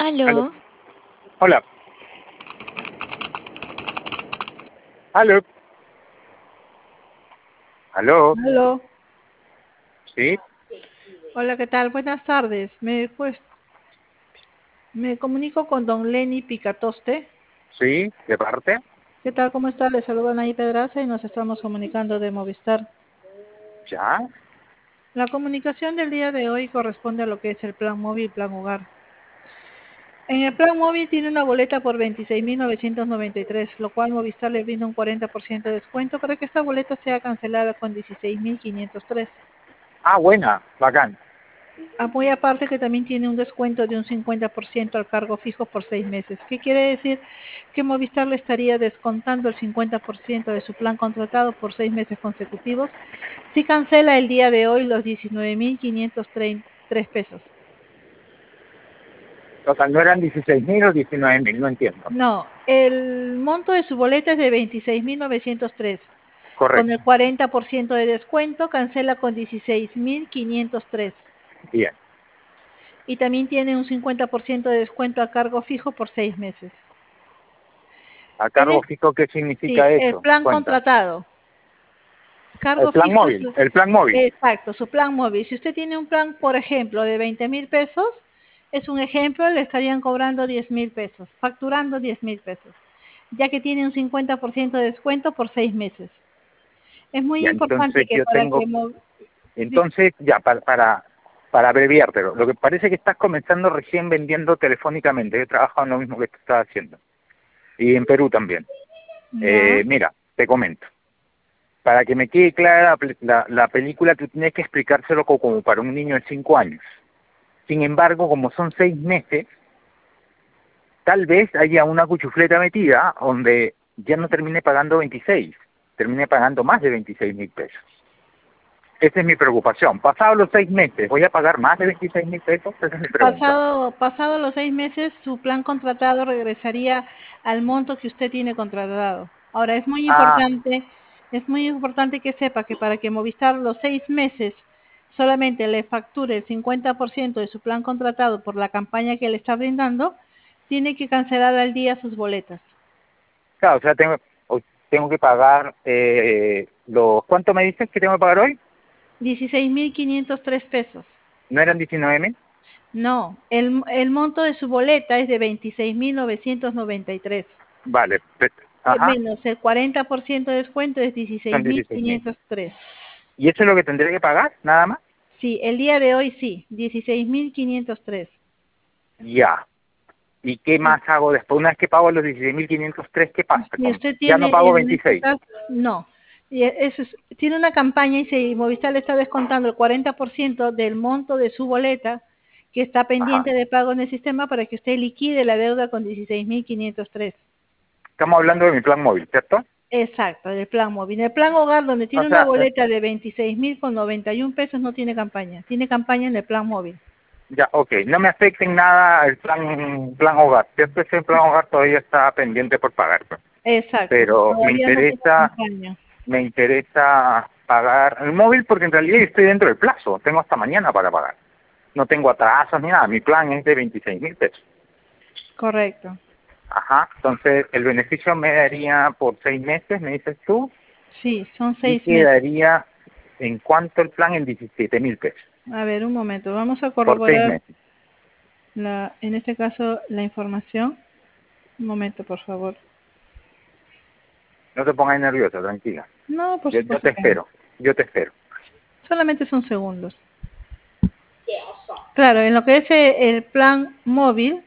Aló. Aló. Hola. Aló. Aló. Aló. Sí, Hola, ¿qué tal? Buenas tardes. Me comunico con don Lenny Picatoste. sí, de parte. ¿Qué tal? ¿Cómo está? Le saluda Nay Pedraza y nos estamos comunicando de Movistar. Ya. La comunicación del día de hoy corresponde a lo que es el plan móvil y plan hogar. En el plan móvil tiene una boleta por 26.993, lo cual Movistar le brinda un 40% de descuento para que esta boleta sea cancelada con 16.503. Ah, buena, bacán. Muy aparte que también tiene un descuento de un 50% al cargo fijo por 6 meses. ¿Qué quiere decir? Que Movistar le estaría descontando el 50% de su plan contratado por 6 meses consecutivos si cancela el día de hoy los 19.533 pesos. Total, no eran 16.000 o 19.000, no entiendo. No, el monto de su boleta es de 26.903. Con Correcto. el 40% de descuento cancela con 16.503. Bien. Y también tiene un 50% de descuento a cargo fijo por 6 meses. ¿A En cargo fijo qué Sí, significa el eso? plan Cuenta. contratado. El Cargo plan fijo, móvil, el plan móvil. exacto, su plan móvil. Si usted tiene un plan, por ejemplo, de 20.000 pesos, es un ejemplo, le estarían cobrando 10.000 pesos, facturando 10.000 pesos, ya que tiene un 50% de descuento por 6 meses. Es muy Ya, importante entonces que yo para tengo, que... entonces ya, para abreviártelo, lo que parece que estás comenzando recién vendiendo telefónicamente. Yo he trabajado en lo mismo que tú estás haciendo. Y en Perú también. Ya, Mira, te comento. Para que me quede clara la película, tú tienes que explicárselo como para un niño de 5 años. Sin embargo, como son 6 meses, tal vez haya una cuchufleta metida donde ya no termine pagando 26, termine pagando más de 26.000 pesos. Esa es mi preocupación. Pasados los 6 meses, ¿voy a pagar más de 26.000 pesos? Esa es mi pregunta. pasado los 6 meses, su plan contratado regresaría al monto que usted tiene contratado. Ahora, Ah, es muy importante que sepa que para que Movistar los 6 meses solamente le facture el 50% de su plan contratado por la campaña que le está brindando, tiene que cancelar al día sus boletas. claro, o sea, tengo que pagar ¿cuánto me dices que tengo que pagar hoy? 16.503 pesos. ¿No eran 19.000? No, el monto de su boleta es de 26.993. Vale, ajá, Menos el 40% de descuento es son dieciséis mil 16.000. quinientos tres. ¿Y eso es lo que tendré que pagar, nada más? Sí, el día de hoy sí, 16.503. Ya. ¿Y qué más hago después? Una vez que pago los 16.503, ¿qué pasa? Y usted Ya no tiene, pago en este 26. caso, no. Tiene una campaña y Movistar le está descontando el 40% del monto de su boleta que está Ajá. pendiente de pago en el sistema para que usted liquide la deuda con 16.503. Estamos hablando de mi plan móvil, ¿cierto? Exacto, del plan móvil. El plan hogar, donde O tiene una sea, boleta de 26.091 pesos, no tiene campaña. Tiene campaña en el plan móvil. ya, ok. No me afecta en nada el plan hogar, ¿cierto? Ese plan hogar todavía está pendiente por pagar, pues. Exacto, Pero todavía no tiene campaña. me interesa pagar el móvil porque en realidad yo estoy dentro del plazo. Tengo hasta mañana para pagar. No tengo atrasos ni nada. Mi plan es de 26.000 pesos. Correcto. Ajá. Entonces, el beneficio me daría por 6 meses, me dices tú, Sí, son y 6 meses. quedaría en cuanto el plan en 17.000 pesos A ver, un momento, vamos a por 6 corroborar meses. en este caso la información. Un momento, por favor. No te pongas nerviosa, tranquila. No, por Yo supuesto te que no. espero, yo te espero. Solamente son segundos. Claro, en lo que es el plan móvil,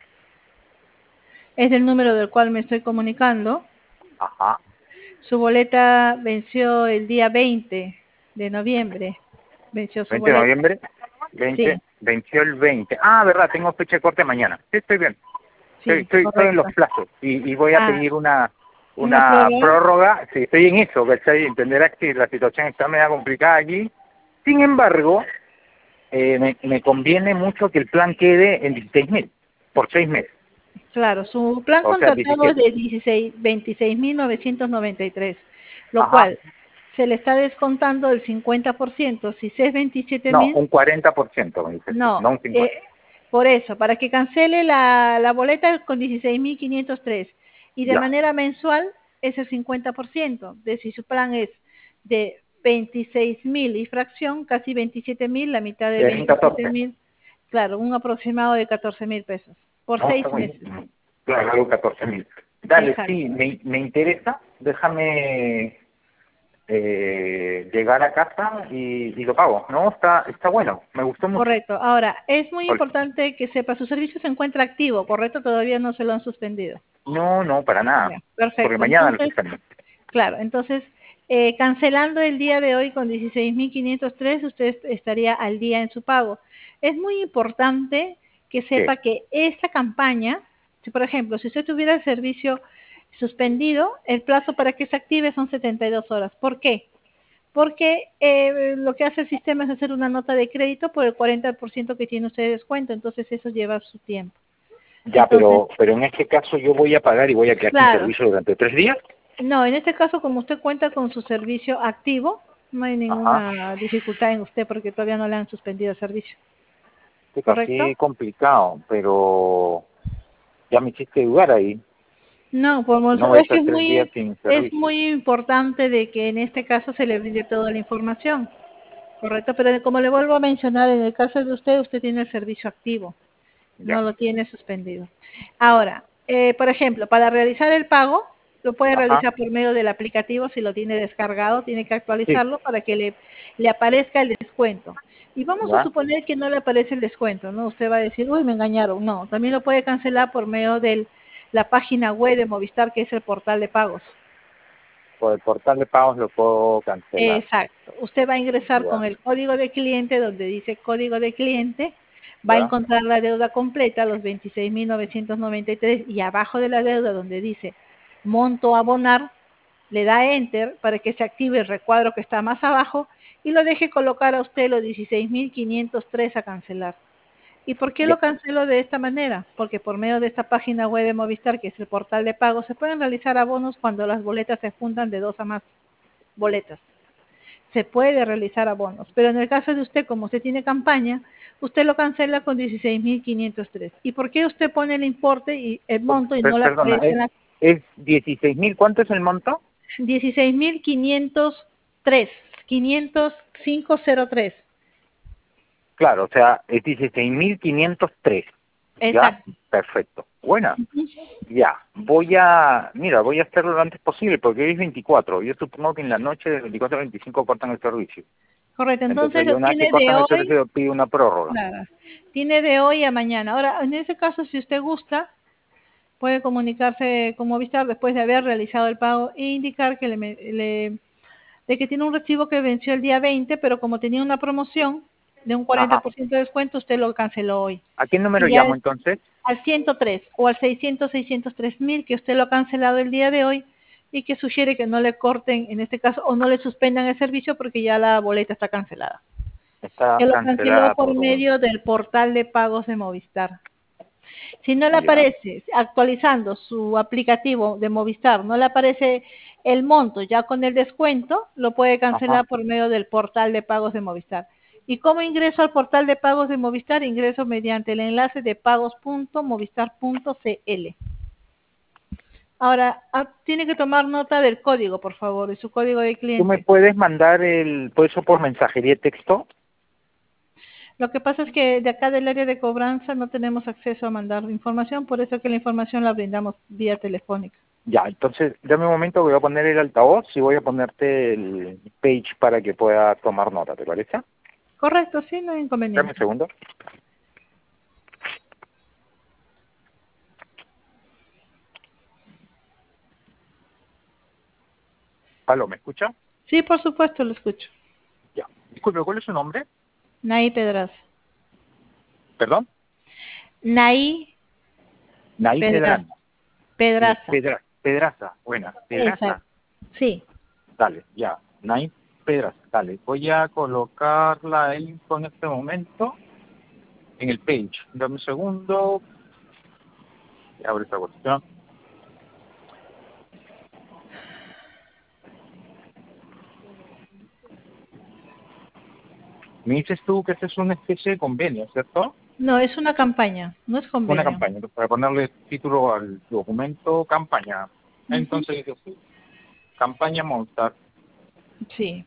es el número del cual me estoy comunicando. Ajá. Su boleta venció el día 20 de noviembre. Venció su 20 de boleta. noviembre, Sí, 20, venció el 20. Ah, verdad, tengo fecha de corte mañana. Sí, estoy bien. sí, Estoy en los correcto. plazos y voy a Ah, pedir una una prórroga. prórroga. Sí, estoy en eso, ¿cachai? Entenderás que la situación está media complicada aquí. Sin embargo, me conviene mucho que el plan quede en 16.000 por 6 meses. Claro, su plan O sea, contratado es 17. de 26.993, lo Ajá. cual se le está descontando el 50%. Si es No, 27.000, un 40% me dices tú, no, no un 50. Por eso, para que cancele la boleta con 16.503 y de Ya. manera mensual es el 50%, de si su plan es de 26.000 y fracción, casi 27.000, la mitad de En 27 14. mil, claro, un aproximado de 14.000 pesos por No, está 6 muy meses. bien. Claro, algo 14.000. Dale, Exacto. sí, me interesa. Déjame llegar a casa y lo pago. No, está bueno. Me gustó mucho. Correcto. Ahora, es muy Hola. importante que sepa, su servicio se encuentra activo, ¿correcto? Todavía no se lo han suspendido. No, no, para nada. Ya, Porque perfecto. mañana lo Entonces, suspenden. claro, entonces, cancelando el día de hoy con 16.503, usted estaría al día en su pago. Es muy importante que ¿Qué? sepa que esta campaña, si por ejemplo, si usted tuviera el servicio suspendido, el plazo para que se active son 72 horas. ¿Por qué? Porque lo que hace el sistema es hacer una nota de crédito por el 40% que tiene usted de descuento, entonces eso lleva su tiempo. Ya, Entonces, pero en este caso yo voy a pagar y voy a quedar sin claro, servicio durante 3 días. no, en este caso, como usted cuenta con su servicio activo, no hay Ajá. ninguna dificultad en usted porque todavía no le han suspendido el servicio, Es ¿correcto? así complicado, pero ya me hiciste dudar ahí. No, como No voy a es que estar 3 días sin es servicio. muy importante de que en este caso se le brinde toda la información, ¿correcto? Pero como le vuelvo a mencionar, en el caso de usted, usted tiene el servicio activo, no Ya. lo tiene suspendido. Ahora, por ejemplo, para realizar el pago, lo puede Ajá. realizar por medio del aplicativo, si lo tiene descargado, tiene que Sí. actualizarlo para que le aparezca el descuento. Y vamos a Ya. suponer que no le aparece el descuento, ¿no? Usted va a decir, uy, me engañaron. No, también lo puede cancelar por medio de la página web de Movistar, que es el portal de pagos. Por el portal de pagos lo puedo cancelar. Exacto. Usted va a ingresar con Ya. el código de cliente, donde dice código de cliente, va a Ya. encontrar la deuda completa, los 26.993, y abajo de la deuda donde dice monto a abonar, le da enter para que se active el recuadro que está más abajo y lo deje colocar a usted los 16.503 a cancelar. ¿Y por qué Ya. lo cancelo de esta manera? Porque por medio de esta página web de Movistar, que es el portal de pago, se pueden realizar abonos cuando las boletas se juntan de 2 a más boletas. Se puede realizar abonos, pero en el caso de usted, como usted tiene campaña, usted lo cancela con 16.503. ¿Y por qué usted pone el importe y el monto y no le Perdona, aparece en la es 16.000. ¿Cuánto es el monto? 16.503, 50503? Claro, o sea, es 16.503. ¿Ya? Exacto. Perfecto. Buena. Ya. Voy a hacerlo lo antes posible porque hoy es 24. Yo supongo que en la noche del 24 al 25 cortan el servicio. Correcto, Entonces entonces yo una vez que tiene de cortan el hoy, servicio pido una prórroga. nada, tiene de hoy a mañana. Ahora, en ese caso, si usted gusta, puede comunicarse con Movistar después de haber realizado el pago e indicar que de que tiene un recibo que venció el día 20, pero como tenía una promoción de un Ajá. 40% de descuento, usted lo canceló hoy. ¿A qué número Y ya llamo entonces? al 103 o al 600.000 que usted lo ha cancelado el día de hoy y que sugiere que no le corten, en este caso, o no le suspendan el servicio porque ya la boleta está cancelada. Está Que lo canceló cancelada por por... medio del portal de pagos de Movistar. Si no le Ya. aparece, actualizando su aplicativo de Movistar, no le aparece el monto ya con el descuento, lo puede Ajá. cancelar por medio del portal de pagos de Movistar. ¿Y cómo ingreso al portal de pagos de Movistar? Ingreso mediante el enlace de pagos.movistar.cl. Ahora, tiene que tomar nota del código, por favor, de su código de ¿Tú me cliente. puedes mandar por eso por mensajería de texto? Lo que pasa es que de acá del área de cobranza no tenemos acceso a mandar información, por eso que la información la brindamos vía telefónica. Ya, entonces, dame un momento, voy a poner el altavoz y voy a ponerte el page para que pueda tomar nota, ¿te parece? Correcto, sí, no hay Dame un inconveniente. segundo. Aló, ¿me escucha? Sí, por supuesto, lo escucho. Ya. Disculpe, ¿cuál es su nombre? Naí Pedraza. ¿Perdón? Naí Naí Pedraza. Pedrana. Pedraza. Pedraza, buena. Pedraza. Exacto. Sí. Dale, ya. Naí Pedraza, dale. Voy a colocar la info en este momento en el page. Dame un segundo. Y abro esta cuestión. Me dices tú que este es una especie de convenio, ¿cierto? No, es una campaña, no es Una convenio. campaña. Entonces, para ponerle título al documento, campaña. Ujú. Entonces dice así, campaña Movistar. Sí.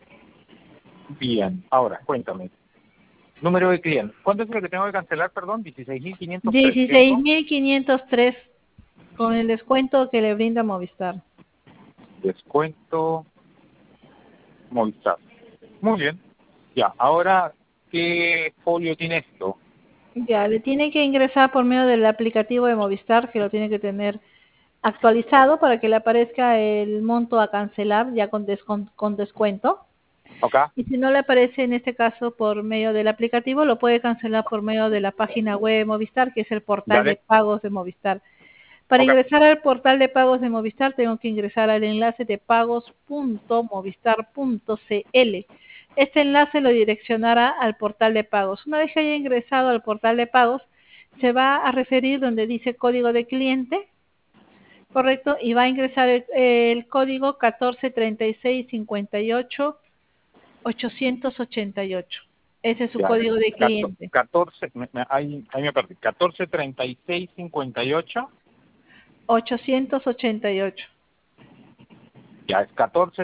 Bien, ahora, cuéntame. Número de clientes. ¿Cuánto es lo que tengo que cancelar, perdón? 16.503, dieciséis ¿cierto? mil quinientos tres con el descuento que le brinda Movistar. Descuento Movistar. Muy bien. Ya, ahora, ¿qué folio tiene esto? Ya, le tiene que ingresar por medio del aplicativo de Movistar, que lo tiene que tener actualizado para que le aparezca el monto a cancelar ya con descuento. Acá, Y si no le aparece en este caso por medio del aplicativo, lo puede cancelar por medio de la página web de Movistar, que es el portal de dale. pagos de Movistar. Para Ok, ingresar al portal de pagos de Movistar, tengo que ingresar al enlace de pagos.movistar.cl. Este enlace lo direccionará al portal de pagos. Una vez que haya ingresado al portal de pagos, se va a referir donde dice código de cliente, correcto, y va a ingresar el código 143658-888. Ese es su ya. código de cliente. 14, ahí me perdí. 143658. 888. Ya, es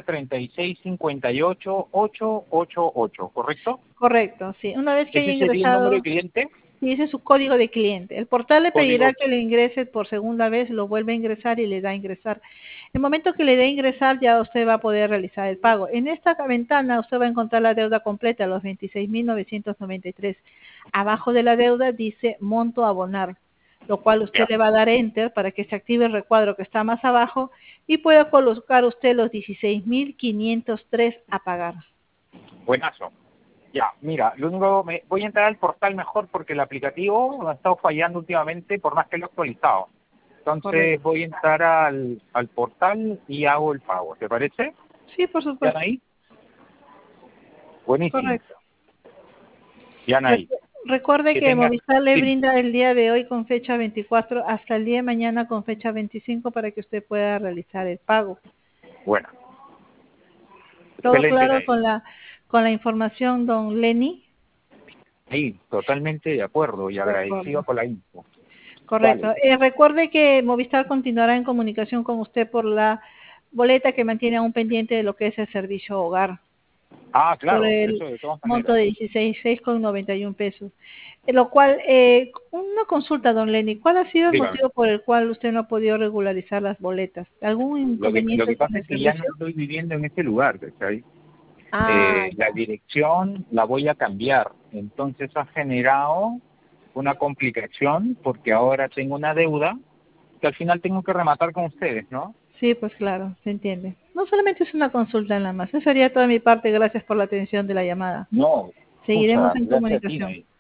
1436588888, ¿correcto? Correcto, sí. Una vez que haya Ese sería el número de ingresado, cliente. dice su código de cliente. El portal le Código pedirá que le ingrese por segunda vez, lo vuelve a ingresar y le da a ingresar. El momento que le dé a ingresar, ya usted va a poder realizar el pago. En esta ventana usted va a encontrar la deuda completa, los 26.993. Abajo de la deuda dice monto a abonar, lo cual usted ya. le va a dar enter para que se active el recuadro que está más abajo y pueda colocar usted los 16.503 a pagar. Buenazo. Ya, mira, lo único, voy a entrar al portal mejor porque el aplicativo ha estado fallando últimamente por más que lo he actualizado. Correcto. Entonces voy a entrar al portal y hago el pago. ¿Te parece? Sí, por ¿Ya supuesto. ahí? Buenísimo. Correcto. Ya ahí. Recuerde Que que tengas, Movistar le dime. brinda el día de hoy con fecha 24 hasta el día de mañana con fecha 25 para que usted pueda realizar el pago. Bueno, ¿Todo excelente claro ahí. con la información, don Lenny? Sí, totalmente de acuerdo y De agradecido acuerdo. por la info. Dale. Correcto. Recuerde que Movistar continuará en comunicación con usted por la boleta que mantiene aún pendiente de lo que es el servicio hogar, Ah, por claro, el eso de todas monto maneras. de 16,91 pesos. Lo cual, una consulta, don Lenny, ¿cuál ha sido el Dígame. motivo por el cual usted no ha podido regularizar las boletas? ¿Algún Lo que inconveniente con pasa el es que ya no servicio? estoy viviendo en este lugar, ¿cachai? Ah, La ya, dirección la voy a cambiar. Entonces ha generado una complicación porque ahora tengo una deuda que al final tengo que rematar con ustedes, ¿no? sí, pues claro, se entiende. No solamente es una consulta nada más. Eso sería toda mi parte. Gracias por la atención de la llamada. No, Seguiremos pucha, en gracias a ti, comunicación. Nay.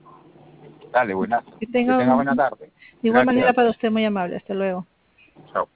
Dale, buenazo. Que Que tenga tenga buena tarde. de igual manera Gracias. para usted muy amable. Hasta luego. Chao.